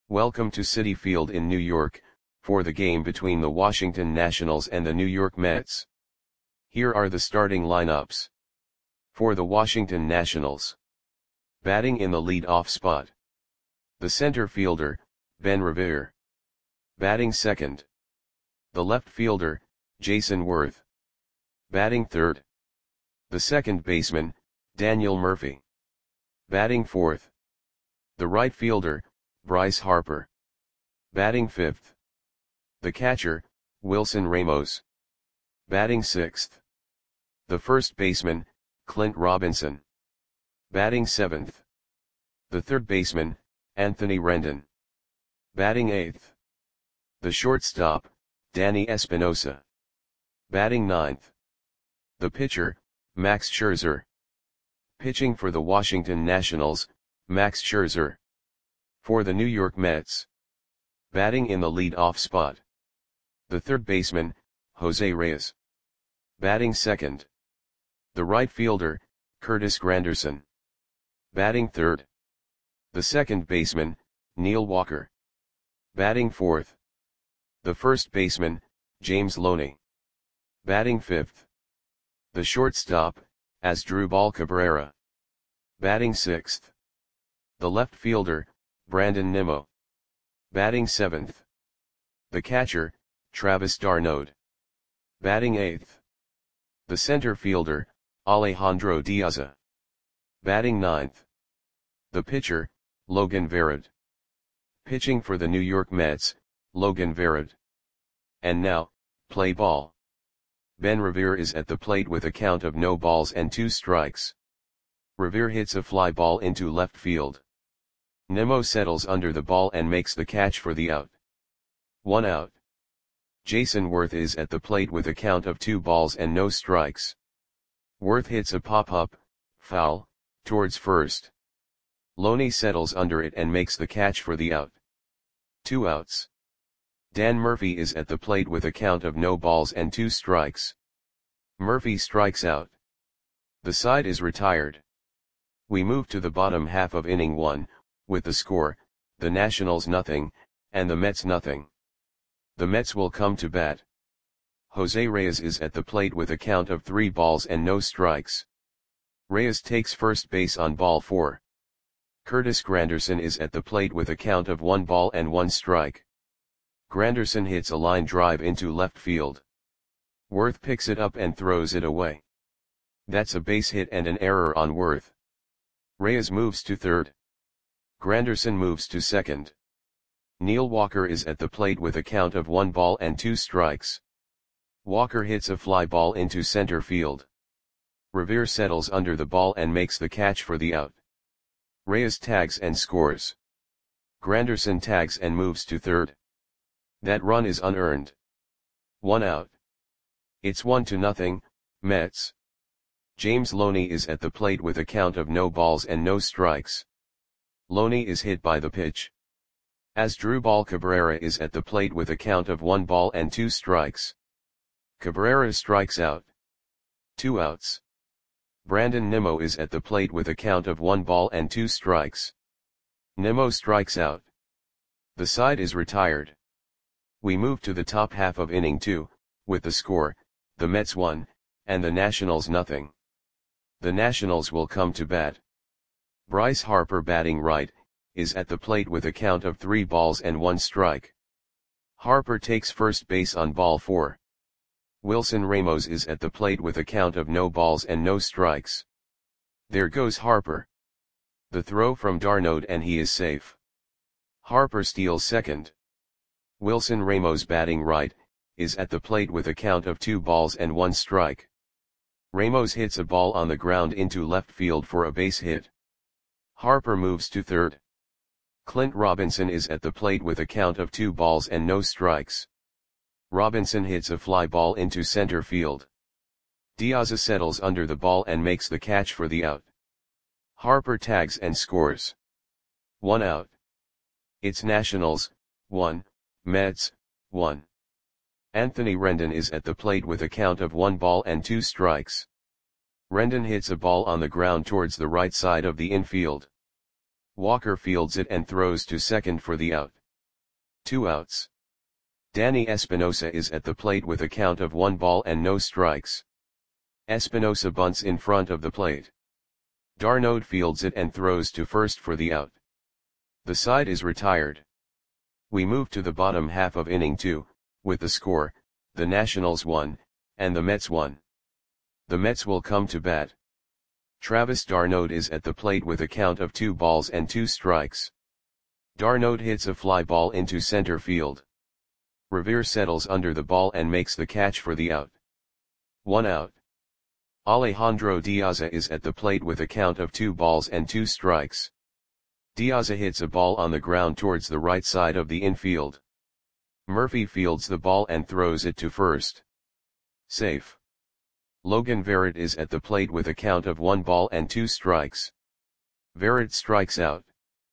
Welcome to Citi Field in New York, for the game between the Washington Nationals and the New York Mets. Here are the starting lineups. For the Washington Nationals. Batting in the lead-off spot. The center fielder, Ben Revere. Batting second. The left fielder, Jayson Werth. Batting third. The second baseman, Daniel Murphy. Batting fourth. The right fielder, Bryce Harper. Batting fifth. The catcher, Wilson Ramos. Batting sixth. The first baseman, Clint Robinson. Batting seventh. The third baseman, Anthony Rendon. Batting eighth. The shortstop, Danny Espinosa. Batting ninth. The pitcher, Max Scherzer. Pitching for the Washington Nationals, Max Scherzer. For the New York Mets. Batting in the lead-off spot. The third baseman, Jose Reyes. Batting second. The right fielder, Curtis Granderson. Batting third. The second baseman, Neil Walker. Batting fourth. The first baseman, James Loney. Batting fifth. The shortstop, Asdrubal Cabrera. Batting sixth. The left fielder, Brandon Nimmo. Batting seventh. The catcher, Travis d'Arnaud. Batting eighth. The center fielder, Alejandro Diaza. Batting ninth. The pitcher, Logan Verrett. Pitching for the New York Mets, Logan Verrett. And now, play ball. Ben Revere is at the plate with a count of no balls and 2 strikes. Revere hits a fly ball into left field. Nimmo settles under the ball and makes the catch for the out. 1 out. Jayson Werth is at the plate with a count of 2 balls and no strikes. Werth hits a pop-up, foul, towards first. Loney settles under it and makes the catch for the out. 2 outs. Dan Murphy is at the plate with a count of no balls and 2 strikes. Murphy strikes out. The side is retired. We move to the bottom half of inning 1, with the score, the Nationals nothing, and the Mets nothing. The Mets will come to bat. Jose Reyes is at the plate with a count of 3 balls and no strikes. Reyes takes first base on ball 4. Curtis Granderson is at the plate with a count of 1 ball and 1 strike. Granderson hits a line drive into left field. Werth picks it up and throws it away. That's a base hit and an error on Werth. Reyes moves to third. Granderson moves to second. Neil Walker is at the plate with a count of 1 ball and 2 strikes. Walker hits a fly ball into center field. Revere settles under the ball and makes the catch for the out. Reyes tags and scores. Granderson tags and moves to third. That run is unearned. 1 out. It's 1-0, Mets. James Loney is at the plate with a count of no balls and no strikes. Loney is hit by the pitch. Asdrubal Cabrera is at the plate with a count of 1 ball and 2 strikes. Cabrera strikes out. 2 outs. Brandon Nimmo is at the plate with a count of 1 ball and 2 strikes. Nimmo strikes out. The side is retired. We move to the top half of inning 2, with the score, the Mets 1, and the Nationals nothing. The Nationals will come to bat. Bryce Harper batting right, is at the plate with a count of 3 balls and 1 strike. Harper takes first base on ball 4. Wilson Ramos is at the plate with a count of no balls and no strikes. There goes Harper. The throw from d'Arnaud and he is safe. Harper steals second. Wilson Ramos batting right, is at the plate with a count of 2 balls and 1 strike. Ramos hits a ball on the ground into left field for a base hit. Harper moves to third. Clint Robinson is at the plate with a count of 2 balls and no strikes. Robinson hits a fly ball into center field. Diaza settles under the ball and makes the catch for the out. Harper tags and scores. 1 out. It's Nationals, 1, Mets, 1. Anthony Rendon is at the plate with a count of 1 ball and 2 strikes. Rendon hits a ball on the ground towards the right side of the infield. Walker fields it and throws to second for the out. 2 outs. Danny Espinosa is at the plate with a count of 1 ball and no strikes. Espinosa bunts in front of the plate. d'Arnaud fields it and throws to first for the out. The side is retired. We move to the bottom half of inning 2, with the score, the Nationals 1, and the Mets 1. The Mets will come to bat. Travis d'Arnaud is at the plate with a count of 2 balls and 2 strikes. d'Arnaud hits a fly ball into center field. Revere settles under the ball and makes the catch for the out. 1 out. Alejandro Diaza is at the plate with a count of 2 balls and 2 strikes. Diaza hits a ball on the ground towards the right side of the infield. Murphy fields the ball and throws it to first. Safe. Logan Verrett is at the plate with a count of 1 ball and 2 strikes. Verrett strikes out.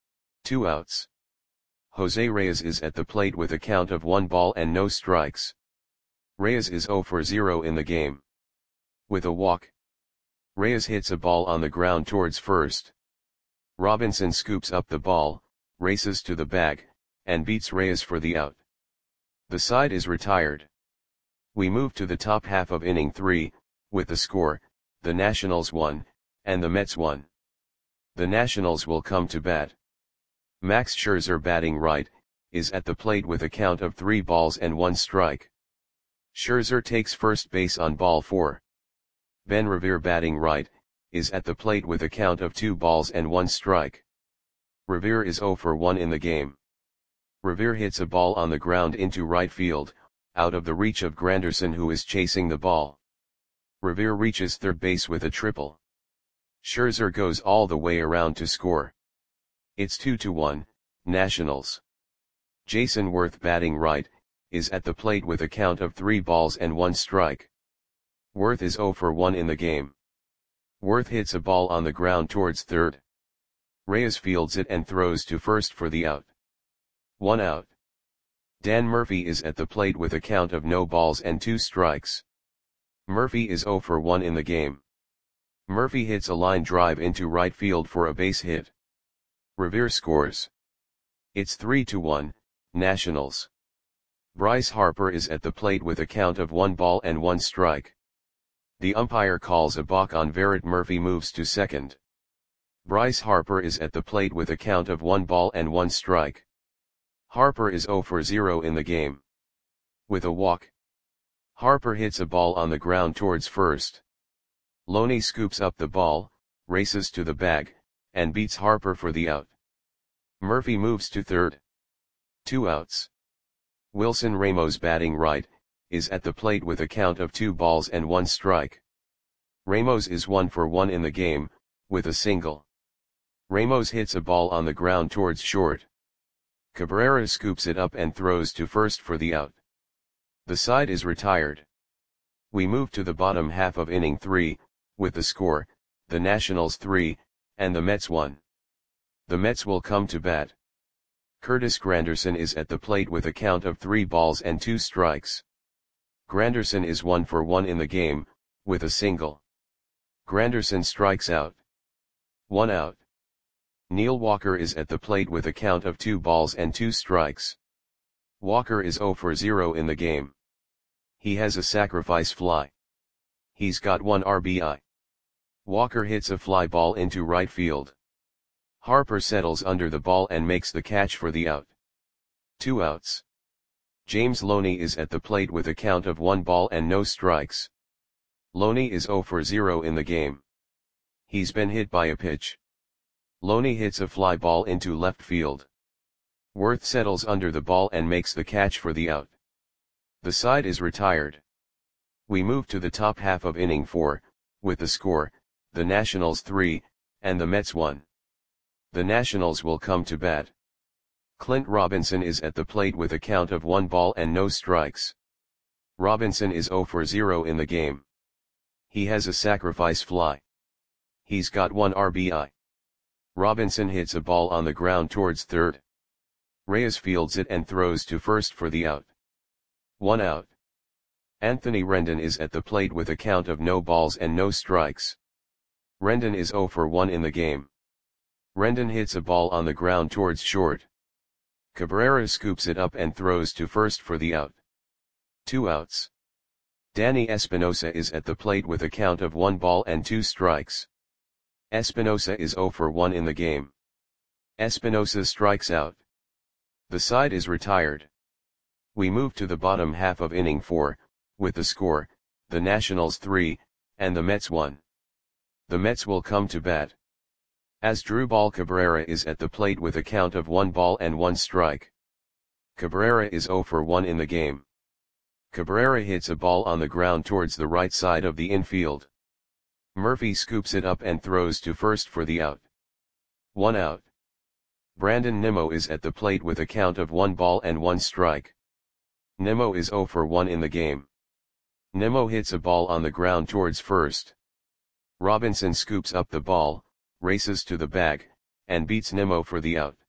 2 outs. Jose Reyes is at the plate with a count of 1 ball and no strikes. Reyes is 0 for 0 in the game. With a walk, Reyes hits a ball on the ground towards first. Robinson scoops up the ball, races to the bag, and beats Reyes for the out. The side is retired. We move to the top half of inning 3, with the score, the Nationals 1, and the Mets 1. The Nationals will come to bat. Max Scherzer, batting right, is at the plate with a count of 3 balls and 1 strike. Scherzer takes first base on ball 4. Ben Revere, batting right, is at the plate with a count of 2 balls and 1 strike. Revere is 0 for 1 in the game. Revere hits a ball on the ground into right field, out of the reach of Granderson, who is chasing the ball. Revere reaches third base with a triple. Scherzer goes all the way around to score. It's 2-1, Nationals. Jason Worth, batting right, is at the plate with a count of 3 balls and 1 strike. Worth is 0 for 1 in the game. Worth hits a ball on the ground towards third. Reyes fields it and throws to first for the out. 1 out. Dan Murphy is at the plate with a count of no balls and 2 strikes. Murphy is 0 for 1 in the game. Murphy hits a line drive into right field for a base hit. Revere scores. It's 3-1, Nationals. Bryce Harper is at the plate with a count of 1 ball and 1 strike. The umpire calls a balk on Verrett. Murphy moves to second. Bryce Harper is at the plate with a count of 1 ball and 1 strike. Harper is 0 for 0 in the game. With a walk, Harper hits a ball on the ground towards first. Loney scoops up the ball, races to the bag, and beats Harper for the out. Murphy moves to third. 2 outs. Wilson Ramos, batting right, is at the plate with a count of 2 balls and 1 strike. Ramos is 1 for 1 in the game, with a single. Ramos hits a ball on the ground towards short. Cabrera scoops it up and throws to first for the out. The side is retired. We move to the bottom half of inning 3, with the score, the Nationals 3, and the Mets 1. The Mets will come to bat. Curtis Granderson is at the plate with a count of 3 balls and 2 strikes. Granderson is 1 for 1 in the game, with a single. Granderson strikes out. 1 out. Neil Walker is at the plate with a count of 2 balls and 2 strikes. Walker is 0 for 0 in the game. He has a sacrifice fly. He's got 1 RBI. Walker hits a fly ball into right field. Harper settles under the ball and makes the catch for the out. 2 outs. James Loney is at the plate with a count of 1 ball and no strikes. Loney is 0 for 0 in the game. He's been hit by a pitch. Loney hits a fly ball into left field. Worth settles under the ball and makes the catch for the out. The side is retired. We move to the top half of inning 4, with the score, the Nationals 3, and the Mets 1. The Nationals will come to bat. Clint Robinson is at the plate with a count of 1 ball and no strikes. Robinson is 0 for 0 in the game. He has a sacrifice fly. He's got 1 RBI. Robinson hits a ball on the ground towards third. Reyes fields it and throws to first for the out. 1 out. Anthony Rendon is at the plate with a count of no balls and no strikes. Rendon is 0 for 1 in the game. Rendon hits a ball on the ground towards short. Cabrera scoops it up and throws to first for the out. 2 outs. Danny Espinosa is at the plate with a count of 1 ball and 2 strikes. Espinosa is 0 for 1 in the game. Espinosa strikes out. The side is retired. We move to the bottom half of inning 4, with the score, the Nationals 3, and the Mets 1. The Mets will come to bat. Asdrubal Cabrera is at the plate with a count of 1 ball and 1 strike. Cabrera is 0 for 1 in the game. Cabrera hits a ball on the ground towards the right side of the infield. Murphy scoops it up and throws to first for the out. 1 out. Brandon Nimmo is at the plate with a count of 1 ball and 1 strike. Nimmo is 0 for 1 in the game. Nimmo hits a ball on the ground towards first. Robinson scoops up the ball, races to the bag, and beats Nimmo for the out.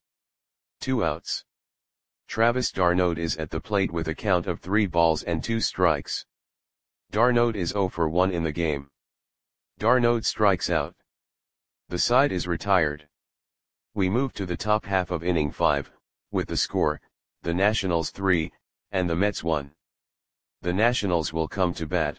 2 outs. Travis d'Arnaud is at the plate with a count of 3 balls and 2 strikes. d'Arnaud is 0 for 1 in the game. d'Arnaud strikes out. The side is retired. We move to the top half of inning 5, with the score, the Nationals 3, and the Mets 1. The Nationals will come to bat.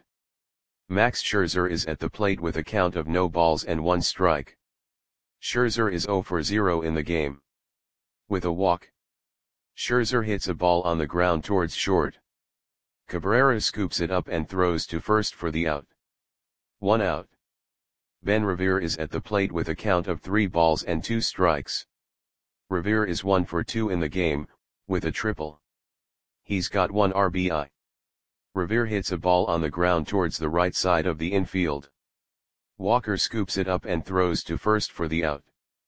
Max Scherzer is at the plate with a count of no balls and 1 strike. Scherzer is 0 for 0 in the game. With a walk, Scherzer hits a ball on the ground towards short. Cabrera scoops it up and throws to first for the out. 1 out. Ben Revere is at the plate with a count of 3 balls and 2 strikes. Revere is 1 for 2 in the game, with a triple. He's got 1 RBI. Revere hits a ball on the ground towards the right side of the infield. Walker scoops it up and throws to first for the out.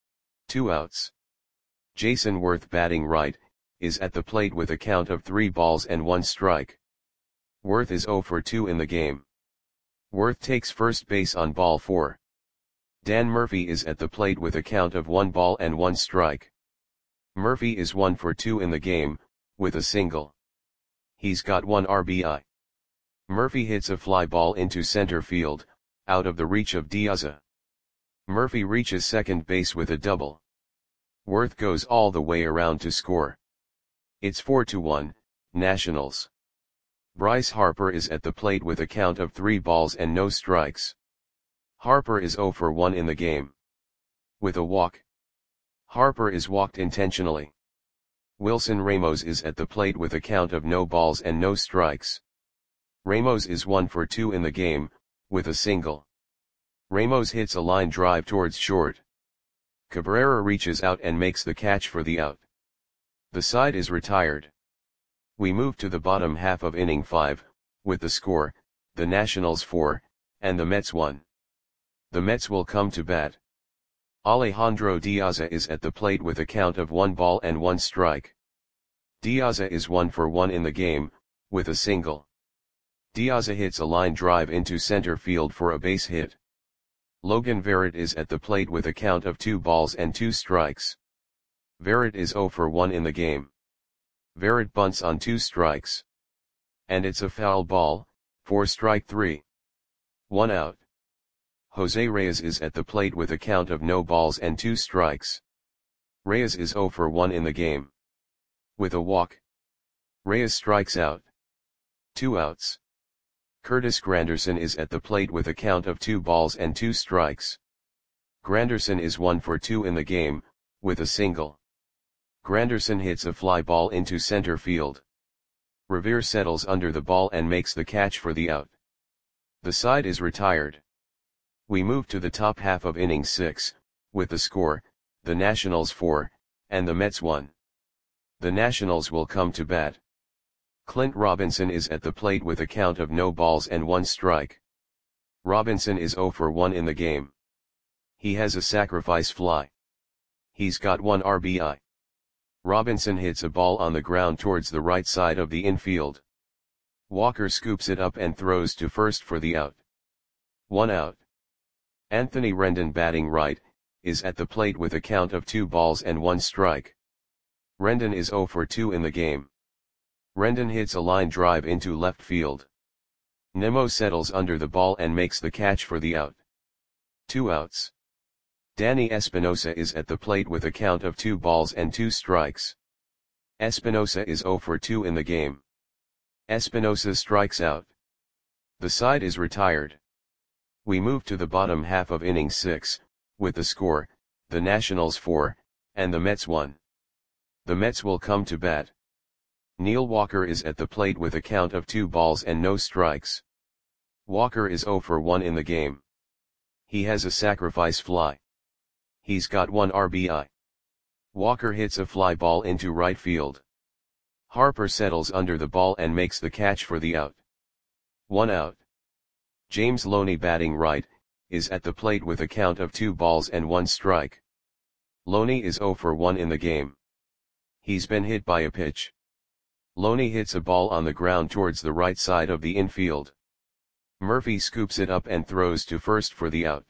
2 outs. Jason Worth, batting right, is at the plate with a count of 3 balls and 1 strike. Worth is 0 for 2 in the game. Worth takes first base on ball 4. Dan Murphy is at the plate with a count of 1 ball and 1 strike. Murphy is 1 for 2 in the game, with a single. He's got 1 RBI. Murphy hits a fly ball into center field, out of the reach of Diaz. Murphy reaches second base with a double. Worth goes all the way around to score. It's 4-1, Nationals. Bryce Harper is at the plate with a count of 3 balls and no strikes. Harper is 0 for 1 in the game. With a walk, Harper is walked intentionally. Wilson Ramos is at the plate with a count of no balls and no strikes. Ramos is 1 for 2 in the game, with a single. Ramos hits a line drive towards short. Cabrera reaches out and makes the catch for the out. The side is retired. We move to the bottom half of inning 5, with the score, the Nationals 4, and the Mets 1. The Mets will come to bat. Alejandro Diaz is at the plate with a count of 1 ball and 1 strike. Diaz is 1 for 1 in the game, with a single. Diaz hits a line drive into center field for a base hit. Logan Verrett is at the plate with a count of 2 balls and 2 strikes. Verrett is 0 for 1 in the game. Verrett bunts on 2 strikes. And it's a foul ball, for strike 3. 1 out. Jose Reyes is at the plate with a count of no balls and 2 strikes. Reyes is 0 for 1 in the game. With a walk, Reyes strikes out. 2 outs. Curtis Granderson is at the plate with a count of 2 balls and 2 strikes. Granderson is 1 for 2 in the game, with a single. Granderson hits a fly ball into center field. Revere settles under the ball and makes the catch for the out. The side is retired. We move to the top half of inning 6, with the score, the Nationals 4, and the Mets 1. The Nationals will come to bat. Clint Robinson is at the plate with a count of no balls and 1 strike. Robinson is 0 for 1 in the game. He has a sacrifice fly. He's got 1 RBI. Robinson hits a ball on the ground towards the right side of the infield. Walker scoops it up and throws to first for the out. 1 out. Anthony Rendon, batting right, is at the plate with a count of 2 balls and 1 strike. Rendon is 0 for 2 in the game. Rendon hits a line drive into left field. Nimmo settles under the ball and makes the catch for the out. 2 outs. Danny Espinosa is at the plate with a count of 2 balls and 2 strikes. Espinosa is 0 for 2 in the game. Espinosa strikes out. The side is retired. We move to the bottom half of inning 6, with the score, the Nationals 4, and the Mets 1. The Mets will come to bat. Neil Walker is at the plate with a count of 2 balls and no strikes. Walker is 0 for 1 in the game. He has a sacrifice fly. He's got 1 RBI. Walker hits a fly ball into right field. Harper settles under the ball and makes the catch for the out. 1 out. James Loney, batting right, is at the plate with a count of 2 balls and 1 strike. Loney is 0 for 1 in the game. He's been hit by a pitch. Loney hits a ball on the ground towards the right side of the infield. Murphy scoops it up and throws to first for the out.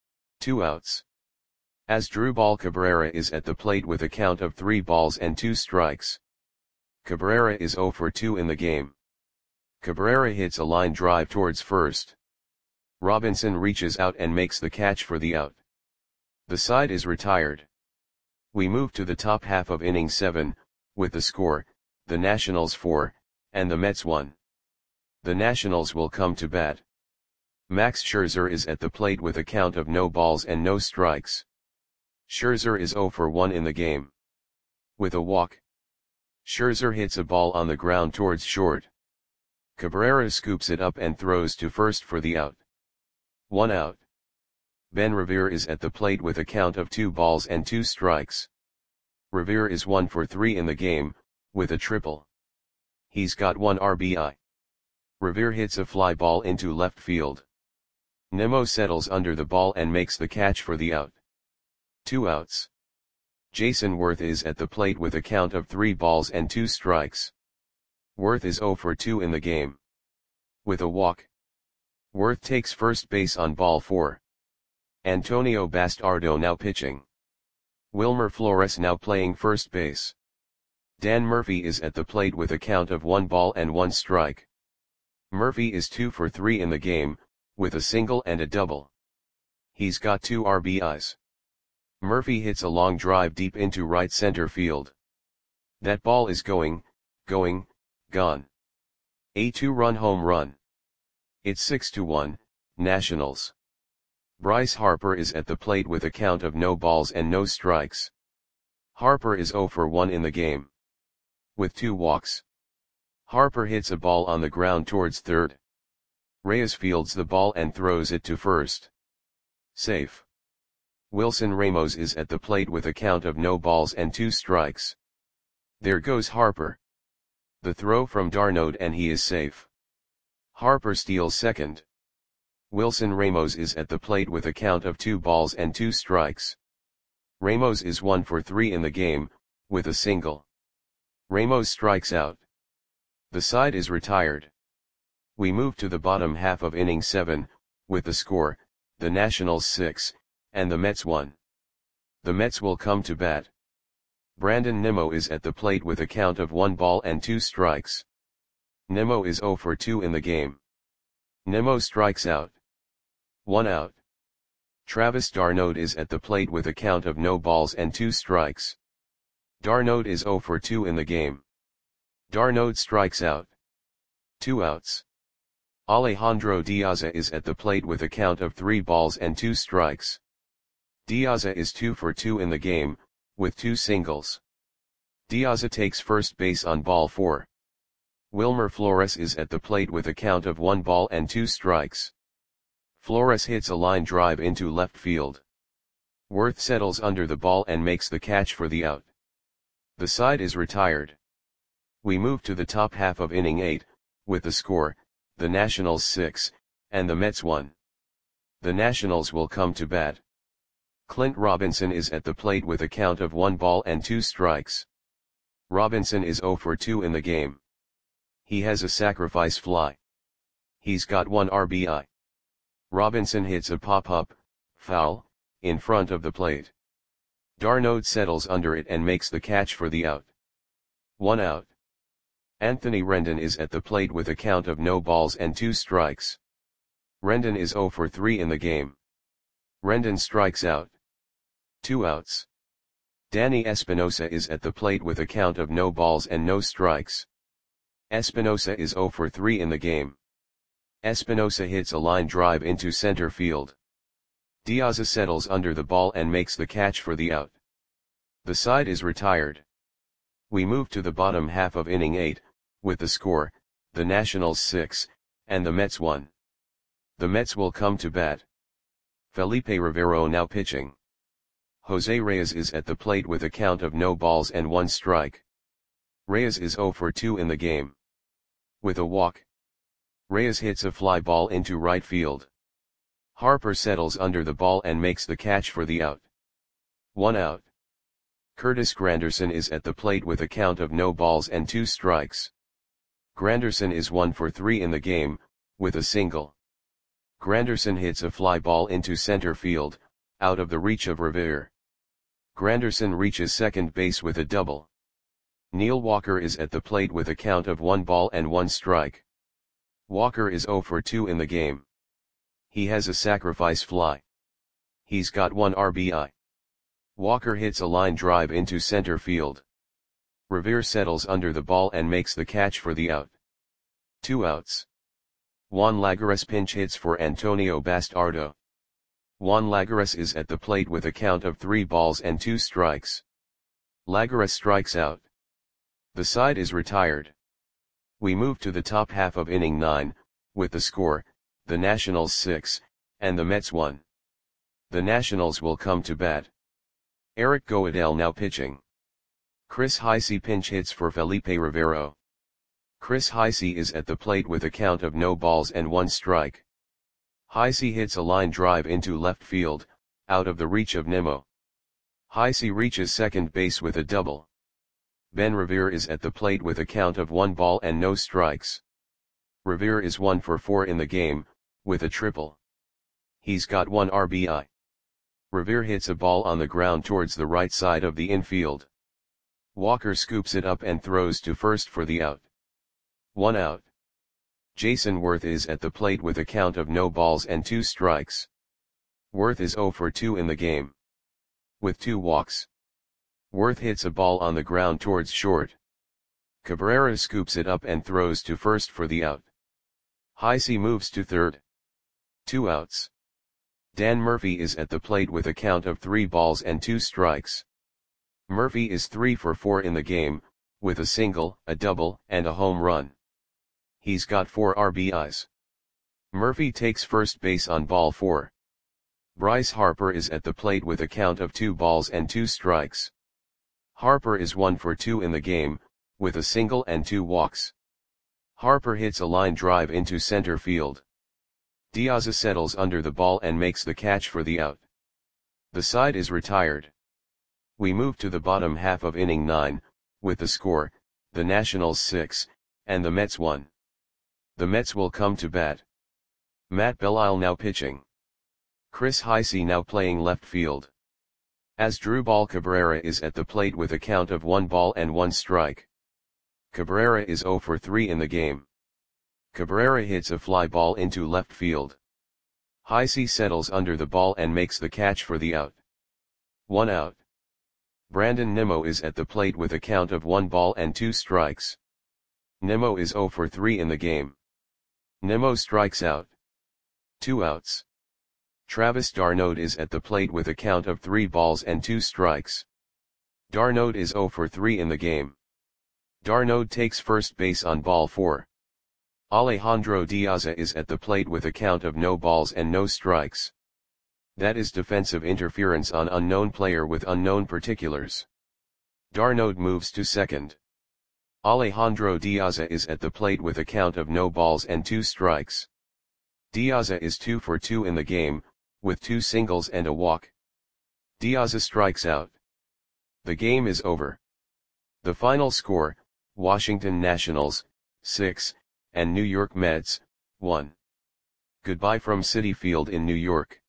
2 outs. Asdrubal Cabrera is at the plate with a count of 3 balls and 2 strikes. Cabrera is 0 for 2 in the game. Cabrera hits a line drive towards first. Robinson reaches out and makes the catch for the out. The side is retired. We move to the top half of inning 7, with the score, the Nationals 4, and the Mets 1. The Nationals will come to bat. Max Scherzer is at the plate with a count of no balls and no strikes. Scherzer is 0 for 1 in the game. With a walk. Scherzer hits a ball on the ground towards short. Cabrera scoops it up and throws to first for the out. 1 out. Ben Revere is at the plate with a count of 2 balls and 2 strikes. Revere is 1 for 3 in the game, with a triple. He's got 1 RBI. Revere hits a fly ball into left field. Nimmo settles under the ball and makes the catch for the out. 2 outs. Jason Worth is at the plate with a count of 3 balls and 2 strikes. Worth is 0 for 2 in the game. With a walk. Worth takes first base on ball 4. Antonio Bastardo now pitching. Wilmer Flores now playing first base. Dan Murphy is at the plate with a count of 1 ball and 1 strike. Murphy is 2 for 3 in the game, with a single and a double. He's got 2 RBIs. Murphy hits a long drive deep into right center field. That ball is gone. A 2-run home run. It's 6-1, Nationals. Bryce Harper is at the plate with a count of no balls and no strikes. Harper is 0 for 1 in the game. With 2 walks. Harper hits a ball on the ground towards third. Reyes fields the ball and throws it to first. Safe. Wilson Ramos is at the plate with a count of no balls and 2 strikes. There goes Harper. The throw from d'Arnaud and he is safe. Harper steals second. Wilson Ramos is at the plate with a count of 2 balls and 2 strikes. Ramos is 1 for 3 in the game, with a single. Ramos strikes out. The side is retired. We move to the bottom half of inning 7, with the score, the Nationals 6, and the Mets 1. The Mets will come to bat. Brandon Nimmo is at the plate with a count of 1 ball and 2 strikes. Nimmo is 0 for 2 in the game. Nimmo strikes out. 1 out. Travis d'Arnaud is at the plate with a count of no balls and 2 strikes. d'Arnaud is 0 for 2 in the game. d'Arnaud strikes out. 2 outs. Alejandro Diaza is at the plate with a count of 3 balls and 2 strikes. Diaza is 2 for 2 in the game, with 2 singles. Diaza takes first base on ball 4. Wilmer Flores is at the plate with a count of 1 ball and 2 strikes. Flores hits a line drive into left field. Worth settles under the ball and makes the catch for the out. The side is retired. We move to the top half of inning 8, with the score, the Nationals 6, and the Mets 1. The Nationals will come to bat. Clint Robinson is at the plate with a count of 1 ball and 2 strikes. Robinson is 0 for 2 in the game. He has a sacrifice fly. He's got 1 RBI. Robinson hits a pop-up, foul, in front of the plate. d'Arnaud settles under it and makes the catch for the out. 1 out. Anthony Rendon is at the plate with a count of no balls and 2 strikes. Rendon is 0 for 3 in the game. Rendon strikes out. 2 outs. Danny Espinosa is at the plate with a count of no balls and no strikes. Espinosa is 0 for 3 in the game. Espinosa hits a line drive into center field. Diaz settles under the ball and makes the catch for the out. The side is retired. We move to the bottom half of inning 8, with the score, the Nationals 6, and the Mets 1. The Mets will come to bat. Felipe Rivero now pitching. Jose Reyes is at the plate with a count of no balls and 1 strike. Reyes is 0 for 2 in the game. With a walk, Reyes hits a fly ball into right field. Harper settles under the ball and makes the catch for the out. 1 out. Curtis Granderson is at the plate with a count of no balls and 2 strikes. Granderson is 1 for 3 in the game, with a single. Granderson hits a fly ball into center field, out of the reach of Revere. Granderson reaches second base with a double. Neil Walker is at the plate with a count of 1 ball and 1 strike. Walker is 0 for 2 in the game. He has a sacrifice fly. He's got 1 RBI. Walker hits a line drive into center field. Revere settles under the ball and makes the catch for the out. 2 outs. Juan Lagares pinch hits for Antonio Bastardo. Juan Lagares is at the plate with a count of 3 balls and 2 strikes. Lagares strikes out. The side is retired. We move to the top half of inning 9, with the score, the Nationals 6, and the Mets 1. The Nationals will come to bat. Eric Goedel now pitching. Chris Heisey pinch hits for Felipe Rivero. Chris Heisey is at the plate with a count of no balls and 1 strike. Heisey hits a line drive into left field, out of the reach of Nimmo. Heisey reaches second base with a double. Ben Revere is at the plate with a count of 1 ball and no strikes. Revere is 1 for 4 in the game, with a triple. He's got 1 RBI. Revere hits a ball on the ground towards the right side of the infield. Walker scoops it up and throws to first for the out. 1 out. Jason Worth is at the plate with a count of no balls and 2 strikes. Worth is 0 for 2 in the game. With 2 walks. Worth hits a ball on the ground towards short. Cabrera scoops it up and throws to first for the out. Heisey moves to third. 2 outs. Dan Murphy is at the plate with a count of 3 balls and 2 strikes. Murphy is 3 for 4 in the game, with a single, a double, and a home run. He's got 4 RBIs. Murphy takes first base on ball 4. Bryce Harper is at the plate with a count of 2 balls and 2 strikes. Harper is 1 for 2 in the game, with a single and 2 walks. Harper hits a line drive into center field. Diaz settles under the ball and makes the catch for the out. The side is retired. We move to the bottom half of inning 9, with the score, the Nationals 6, and the Mets 1. The Mets will come to bat. Matt Belisle now pitching. Chris Heisey now playing left field. Asdrubal Cabrera is at the plate with a count of 1 ball and 1 strike. Cabrera is 0 for 3 in the game. Cabrera hits a fly ball into left field. Heisey settles under the ball and makes the catch for the out. 1 out. Brandon Nimmo is at the plate with a count of 1 ball and 2 strikes. Nimmo is 0 for 3 in the game. Nimmo strikes out. 2 outs. Travis d'Arnaud is at the plate with a count of 3 balls and 2 strikes. d'Arnaud is 0 for 3 in the game. d'Arnaud takes first base on ball 4. Alejandro Diaz is at the plate with a count of no balls and no strikes. That is defensive interference on unknown player with unknown particulars. d'Arnaud moves to second. Alejandro Diaz is at the plate with a count of no balls and 2 strikes. Diaz is 2 for 2 in the game, with 2 singles and a walk. Diaz strikes out. The game is over. The final score, Washington Nationals, 6, and New York Mets, 1. Goodbye from Citi Field in New York.